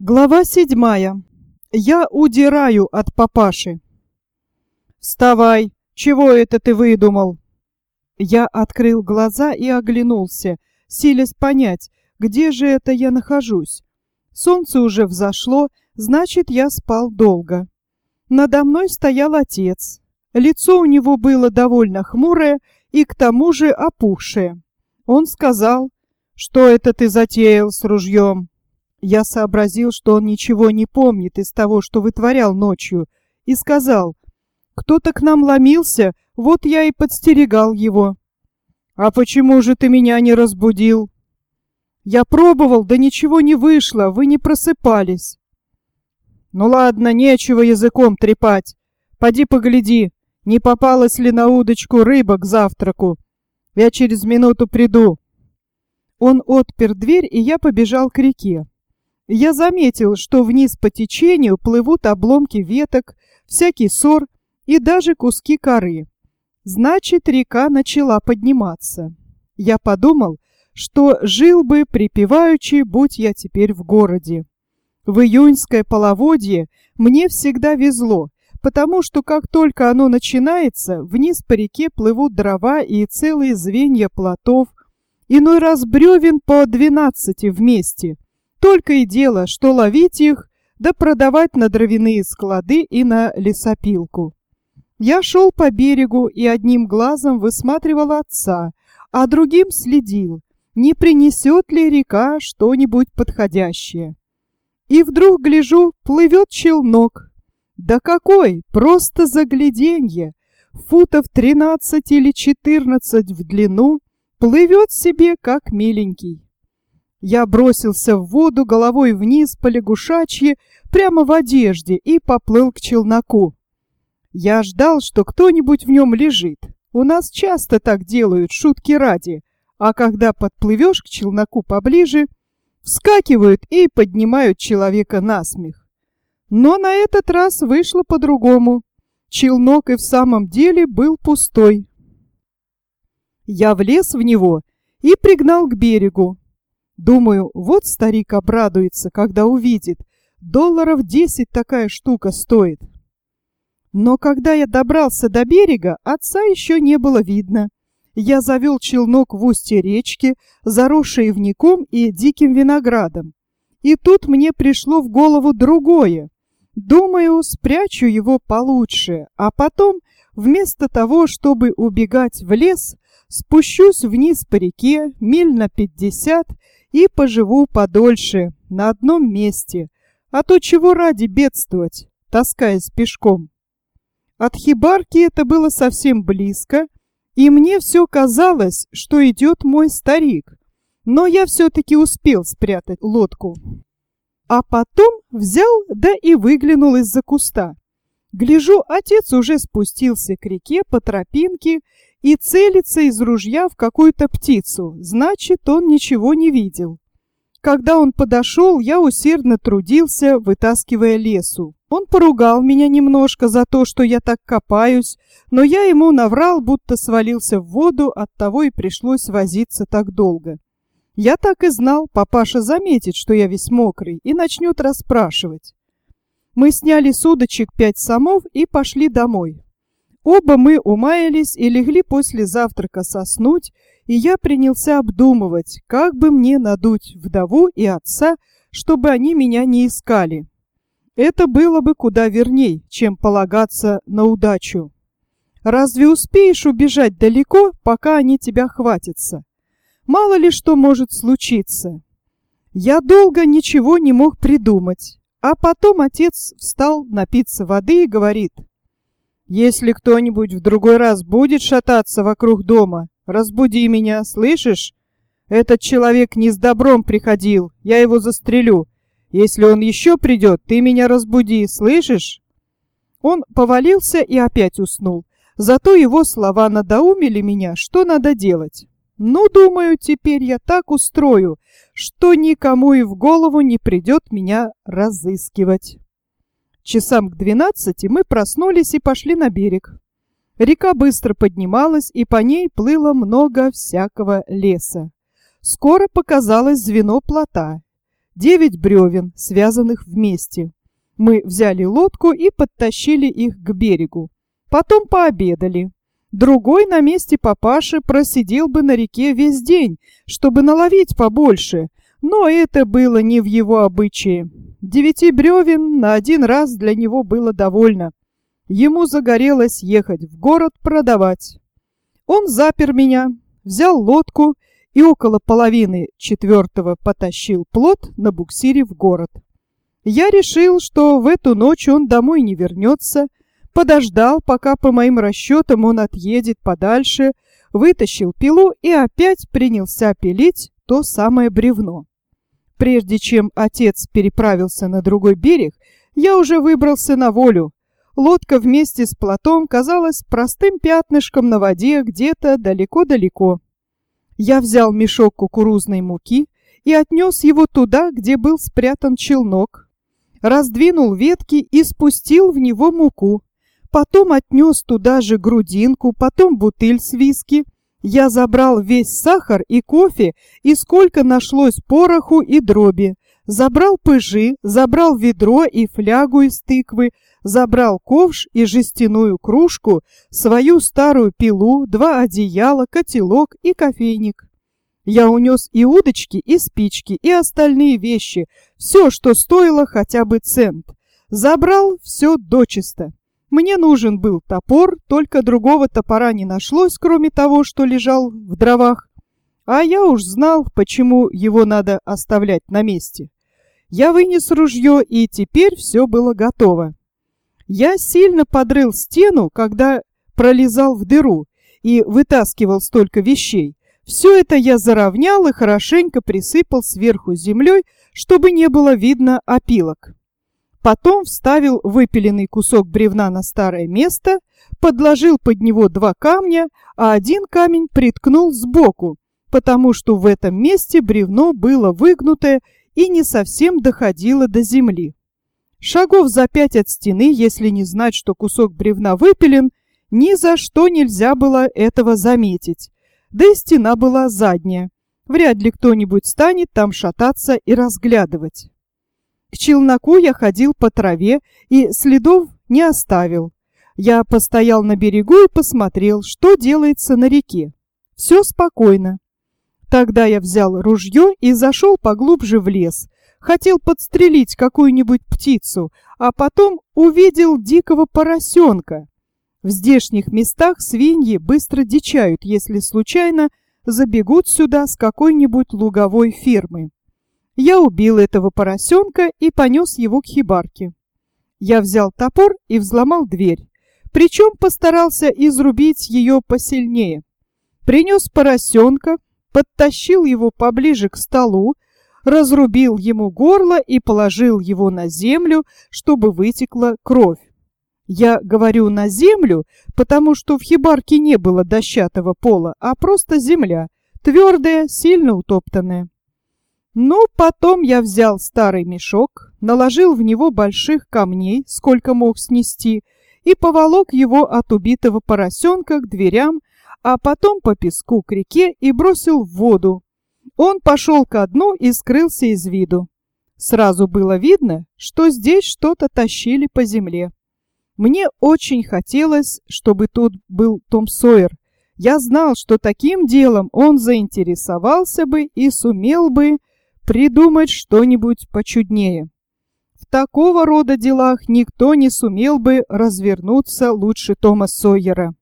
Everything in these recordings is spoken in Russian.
Глава 7. Я удираю от папаши. «Вставай! Чего это ты выдумал?» Я открыл глаза и оглянулся, силясь понять, где же это я нахожусь. Солнце уже взошло, значит, я спал долго. Надо мной стоял отец. Лицо у него было довольно хмурое и к тому же опухшее. Он сказал: «Что это ты затеял с ружьем?» Я сообразил, что он ничего не помнит из того, что вытворял ночью, и сказал: «Кто-то к нам ломился, вот я и подстерегал его». «А почему же ты меня не разбудил?» «Я пробовал, да ничего не вышло, вы не просыпались». «Ну ладно, нечего языком трепать. Поди погляди, не попалась ли на удочку рыба к завтраку. Я через минуту приду». Он отпер дверь, и я побежал к реке. Я заметил, что вниз по течению плывут обломки веток, всякий сор и даже куски коры. Значит, река начала подниматься. Я подумал, что жил бы припеваючи, будь я теперь в городе. В июньское половодье мне всегда везло, потому что как только оно начинается, вниз по реке плывут дрова и целые звенья плотов, иной раз бревен по 12 вместе. Только и дело, что ловить их, да продавать на дровяные склады и на лесопилку. Я шел по берегу и одним глазом высматривал отца, а другим следил, не принесет ли река что-нибудь подходящее. И вдруг гляжу, плывет челнок. Да какой, просто загляденье, футов 13 или 14 в длину, плывет себе как миленький. Я бросился в воду головой вниз по лягушачьи, прямо в одежде, и поплыл к челноку. Я ждал, что кто-нибудь в нем лежит. У нас часто так делают, шутки ради. А когда подплывешь к челноку поближе, вскакивают и поднимают человека на смех. Но на этот раз вышло по-другому. Челнок и в самом деле был пустой. Я влез в него и пригнал к берегу. Думаю, вот старик обрадуется, когда увидит. $10 такая штука стоит. Но когда я добрался до берега, отца еще не было видно. Я завел челнок в устье речки, заросшей ивняком и диким виноградом. И тут мне пришло в голову другое. Думаю, спрячу его получше, а потом, вместо того, чтобы убегать в лес, спущусь вниз по реке миль на 50 и поживу подольше на одном месте, а то чего ради бедствовать, таскаясь пешком. От хибарки это было совсем близко, и мне все казалось, что идет мой старик, но я все-таки успел спрятать лодку. А потом взял, да и выглянул из-за куста. Гляжу, отец уже спустился к реке по тропинке и целится из ружья в какую-то птицу, значит, он ничего не видел. Когда он подошел, я усердно трудился, вытаскивая лесу. Он поругал меня немножко за то, что я так копаюсь, но я ему наврал, будто свалился в воду, оттого и пришлось возиться так долго. Я так и знал, папаша заметит, что я весь мокрый, и начнет расспрашивать. Мы сняли с удочек 5 сомов и пошли домой. Оба мы умаялись и легли после завтрака соснуть, и я принялся обдумывать, как бы мне надуть вдову и отца, чтобы они меня не искали. Это было бы куда верней, чем полагаться на удачу. Разве успеешь убежать далеко, пока они тебя хватятся? Мало ли что может случиться. Я долго ничего не мог придумать, а потом отец встал напиться воды и говорит: «Если кто-нибудь в другой раз будет шататься вокруг дома, разбуди меня, слышишь? Этот человек не с добром приходил, я его застрелю. Если он еще придет, ты меня разбуди, слышишь?» Он повалился и опять уснул. Зато его слова надоумили меня, что надо делать. Ну, думаю, теперь я так устрою, что никому и в голову не придет меня разыскивать. Часам к 12 мы проснулись и пошли на берег. Река быстро поднималась, и по ней плыло много всякого леса. Скоро показалось звено плота. 9 бревен, связанных вместе. Мы взяли лодку и подтащили их к берегу. Потом пообедали. Другой на месте папаши просидел бы на реке весь день, чтобы наловить побольше, но это было не в его обычае. 9 бревен на один раз для него было довольно. Ему загорелось ехать в город продавать. Он запер меня, взял лодку и около половины 4 потащил плот на буксире в город. Я решил, что в эту ночь он домой не вернется, подождал, пока, по моим расчетам, он отъедет подальше, вытащил пилу и опять принялся пилить то самое бревно. Прежде чем отец переправился на другой берег, я уже выбрался на волю. Лодка вместе с плотом казалась простым пятнышком на воде где-то далеко-далеко. Я взял мешок кукурузной муки и отнес его туда, где был спрятан челнок, раздвинул ветки и спустил в него муку. Потом отнес туда же грудинку, потом бутыль с виски. Я забрал весь сахар и кофе, и сколько нашлось пороху и дроби. Забрал пыжи, забрал ведро и флягу из тыквы, забрал ковш и жестяную кружку, свою старую пилу, 2 одеяла, котелок и кофейник. Я унес и удочки, и спички, и остальные вещи, все, что стоило хотя бы цент. Забрал все дочисто. Мне нужен был топор, только другого топора не нашлось, кроме того, что лежал в дровах. А я уж знал, почему его надо оставлять на месте. Я вынес ружье, и теперь все было готово. Я сильно подрыл стену, когда пролезал в дыру и вытаскивал столько вещей. Все это я заровнял и хорошенько присыпал сверху землей, чтобы не было видно опилок. Потом вставил выпиленный кусок бревна на старое место, подложил под него 2 камня, а один камень приткнул сбоку, потому что в этом месте бревно было выгнутое и не совсем доходило до земли. Шагов за 5 от стены, если не знать, что кусок бревна выпилен, ни за что нельзя было этого заметить. Да и стена была задняя. Вряд ли кто-нибудь станет там шататься и разглядывать. К челноку я ходил по траве и следов не оставил. Я постоял на берегу и посмотрел, что делается на реке. Все спокойно. Тогда я взял ружье и зашел поглубже в лес. Хотел подстрелить какую-нибудь птицу, а потом увидел дикого поросенка. В здешних местах свиньи быстро дичают, если случайно забегут сюда с какой-нибудь луговой фермы. Я убил этого поросенка и понес его к хибарке. Я взял топор и взломал дверь, причем постарался изрубить ее посильнее. Принес поросенка, подтащил его поближе к столу, разрубил ему горло и положил его на землю, чтобы вытекла кровь. Я говорю «на землю», потому что в хибарке не было дощатого пола, а просто земля, твердая, сильно утоптанная. Ну, потом я взял старый мешок, наложил в него больших камней, сколько мог снести, и поволок его от убитого поросенка к дверям, а потом по песку к реке и бросил в воду. Он пошел ко дну и скрылся из виду. Сразу было видно, что здесь что-то тащили по земле. Мне очень хотелось, чтобы тут был Том Сойер. Я знал, что таким делом он заинтересовался бы и сумел бы придумать что-нибудь почуднее. В такого рода делах никто не сумел бы развернуться лучше Тома Сойера.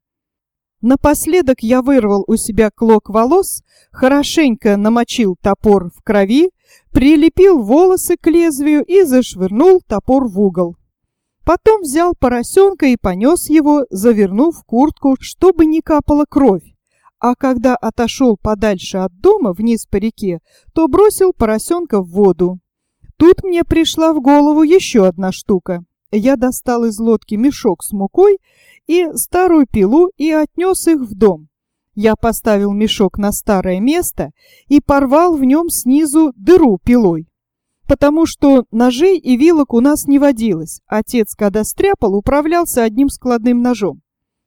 Напоследок я вырвал у себя клок волос, хорошенько намочил топор в крови, прилепил волосы к лезвию и зашвырнул топор в угол. Потом взял поросенка и понес его, завернув в куртку, чтобы не капала кровь. А когда отошел подальше от дома, вниз по реке, то бросил поросенка в воду. Тут мне пришла в голову еще одна штука. Я достал из лодки мешок с мукой и старую пилу и отнес их в дом. Я поставил мешок на старое место и порвал в нем снизу дыру пилой, потому что ножей и вилок у нас не водилось. Отец, когда стряпал, управлялся одним складным ножом.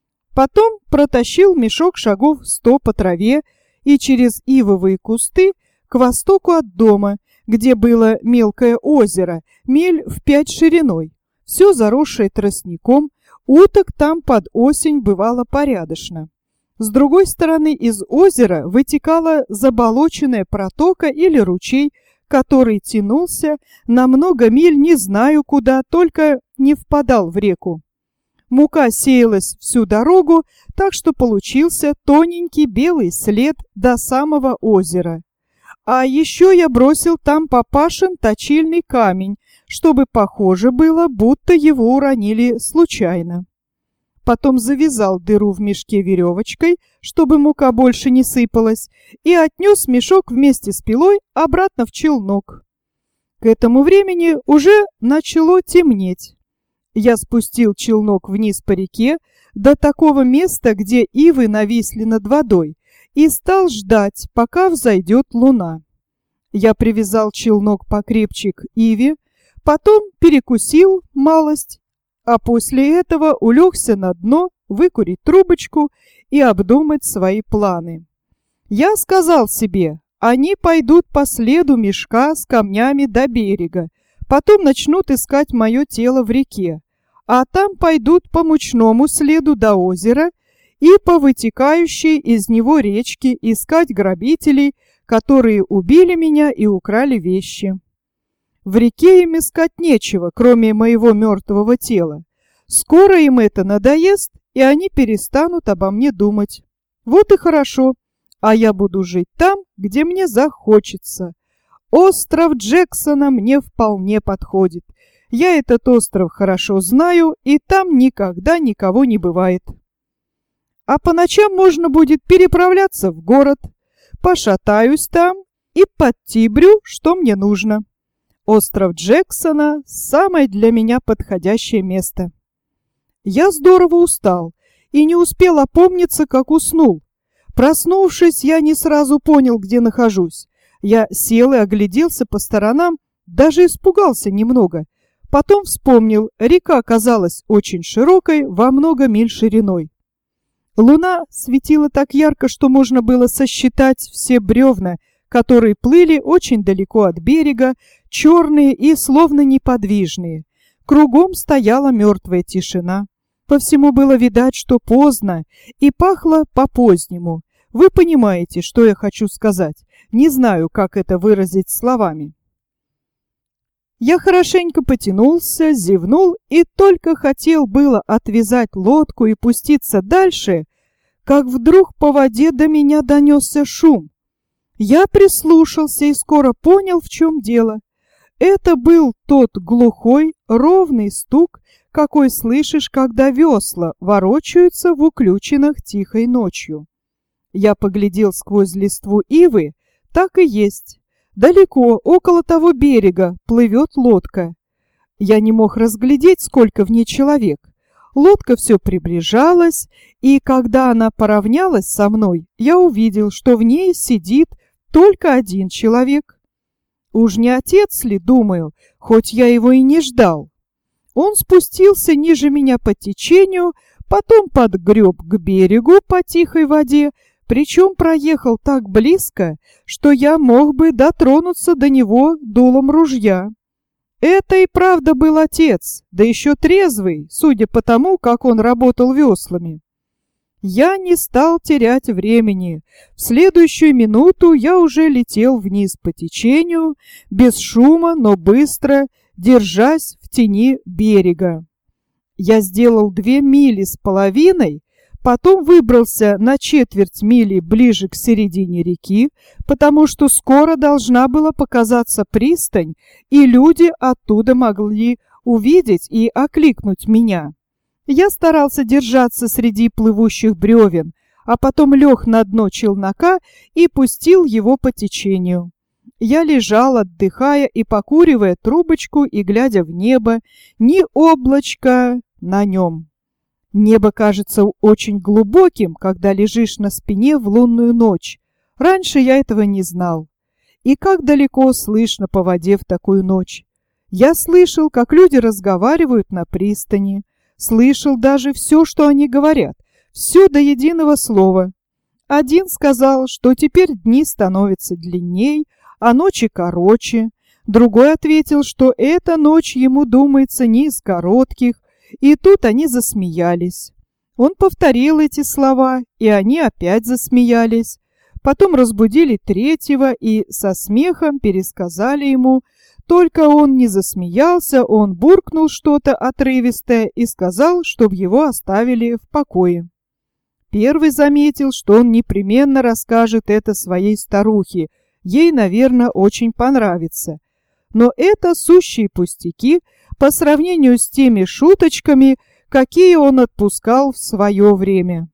Потом протащил мешок шагов 100 по траве и через ивовые кусты к востоку от дома, где было мелкое озеро, миль в 5 шириной, все заросшее тростником, уток там под осень бывало порядочно. С другой стороны из озера вытекала заболоченная протока или ручей, который тянулся на много миль не знаю куда, только не впадал в реку. Мука сеялась всю дорогу, так что получился тоненький белый след до самого озера. А еще я бросил там папашин точильный камень, чтобы похоже было, будто его уронили случайно. Потом завязал дыру в мешке веревочкой, чтобы мука больше не сыпалась, и отнес мешок вместе с пилой обратно в челнок. К этому времени уже начало темнеть. Я спустил челнок вниз по реке до такого места, где ивы нависли над водой, и стал ждать, пока взойдет луна. Я привязал челнок покрепче к иве, потом перекусил малость, а после этого улегся на дно выкурить трубочку и обдумать свои планы. Я сказал себе, они пойдут по следу мешка с камнями до берега, потом начнут искать мое тело в реке, а там пойдут по мучному следу до озера и по вытекающей из него речке искать грабителей, которые убили меня и украли вещи. В реке им искать нечего, кроме моего мертвого тела. Скоро им это надоест, и они перестанут обо мне думать. Вот и хорошо, а я буду жить там, где мне захочется. Остров Джексона мне вполне подходит. Я этот остров хорошо знаю, и там никогда никого не бывает. А по ночам можно будет переправляться в город. Пошатаюсь там и подтибрю, что мне нужно. Остров Джексона – самое для меня подходящее место. Я здорово устал и не успел опомниться, как уснул. Проснувшись, я не сразу понял, где нахожусь. Я сел и огляделся по сторонам, даже испугался немного. Потом вспомнил, река казалась очень широкой, во много миль шириной. Луна светила так ярко, что можно было сосчитать все бревна, которые плыли очень далеко от берега, черные и словно неподвижные. Кругом стояла мертвая тишина. По всему было видать, что поздно, и пахло по-позднему. Вы понимаете, что я хочу сказать. Не знаю, как это выразить словами. Я хорошенько потянулся, зевнул и только хотел было отвязать лодку и пуститься дальше, как вдруг по воде до меня донесся шум. Я прислушался и скоро понял, в чем дело. Это был тот глухой, ровный стук, какой слышишь, когда весла ворочаются в уключинах тихой ночью. Я поглядел сквозь листву ивы, так и есть. Далеко, около того берега, плывет лодка. Я не мог разглядеть, сколько в ней человек. Лодка все приближалась, и когда она поравнялась со мной, я увидел, что в ней сидит только один человек. Уж не отец ли, думаю, хоть я его и не ждал. Он спустился ниже меня по течению, потом подгреб к берегу по тихой воде, причем проехал так близко, что я мог бы дотронуться до него дулом ружья. Это и правда был отец, да еще трезвый, судя по тому, как он работал веслами. Я не стал терять времени. В следующую минуту я уже летел вниз по течению, без шума, но быстро, держась в тени берега. Я сделал 2,5 мили, потом выбрался на 1/4 мили ближе к середине реки, потому что скоро должна была показаться пристань, и люди оттуда могли увидеть и окликнуть меня. Я старался держаться среди плывущих бревен, а потом лег на дно челнока и пустил его по течению. Я лежал, отдыхая и покуривая трубочку и глядя в небо, ни облачка на нем. Небо кажется очень глубоким, когда лежишь на спине в лунную ночь. Раньше я этого не знал. И как далеко слышно по воде в такую ночь. Я слышал, как люди разговаривают на пристани, слышал даже все, что они говорят, все до единого слова. Один сказал, что теперь дни становятся длинней, а ночи короче. Другой ответил, что эта ночь ему думается не из коротких, и тут они засмеялись. Он повторил эти слова, и они опять засмеялись. Потом разбудили третьего и со смехом пересказали ему. Только он не засмеялся, он буркнул что-то отрывистое и сказал, чтобы его оставили в покое. Первый заметил, что он непременно расскажет это своей старухе. Ей, наверное, очень понравится. Но это сущие пустяки по сравнению с теми шуточками, какие он отпускал в свое время.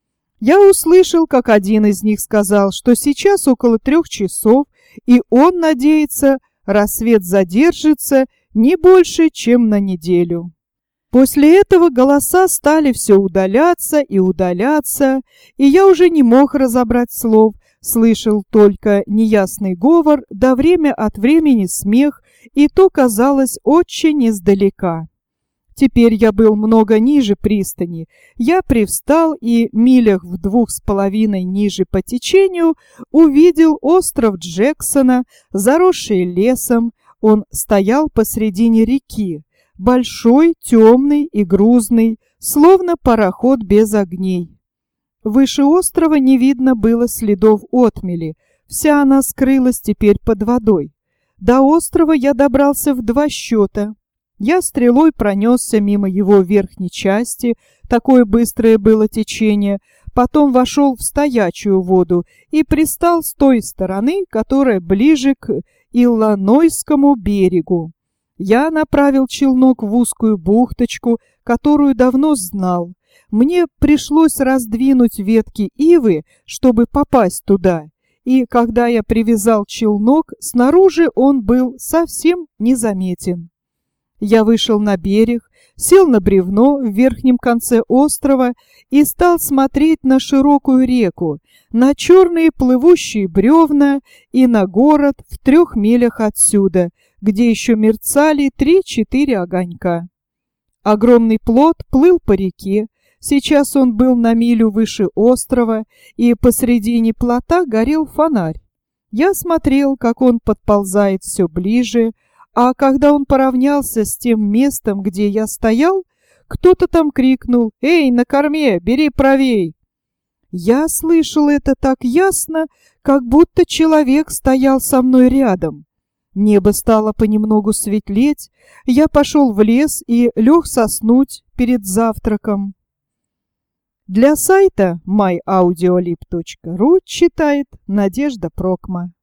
Я услышал, как один из них сказал, что сейчас около 3 часов, и он надеется, рассвет задержится не больше, чем на неделю. После этого голоса стали все удаляться и удаляться, и я уже не мог разобрать слов, слышал только неясный говор, да время от времени смех, и то казалось очень издалека. Теперь я был много ниже пристани. Я привстал и, милях в 2,5 ниже по течению, увидел остров Джексона, заросший лесом. Он стоял посредине реки, большой, темный и грузный, словно пароход без огней. Выше острова не видно было следов отмели, вся она скрылась теперь под водой. До острова я добрался в 2 счета. Я стрелой пронесся мимо его верхней части, такое быстрое было течение, потом вошел в стоячую воду и пристал с той стороны, которая ближе к Иллинойскому берегу. Я направил челнок в узкую бухточку, которую давно знал. Мне пришлось раздвинуть ветки ивы, чтобы попасть туда, и когда я привязал челнок, снаружи он был совсем незаметен. Я вышел на берег, сел на бревно в верхнем конце острова и стал смотреть на широкую реку, на черные плывущие бревна и на город в 3 милях отсюда, где еще мерцали 3-4 огонька. Огромный плот плыл по реке, сейчас он был на милю выше острова, и посредине плота горел фонарь. Я смотрел, как он подползает все ближе, а когда он поравнялся с тем местом, где я стоял, кто-то там крикнул: «Эй, на корме, бери правей!» Я слышал это так ясно, как будто человек стоял со мной рядом. Небо стало понемногу светлеть, я пошел в лес и лег соснуть перед завтраком. Для сайта myaudiolib.ru читает Надежда Прокма.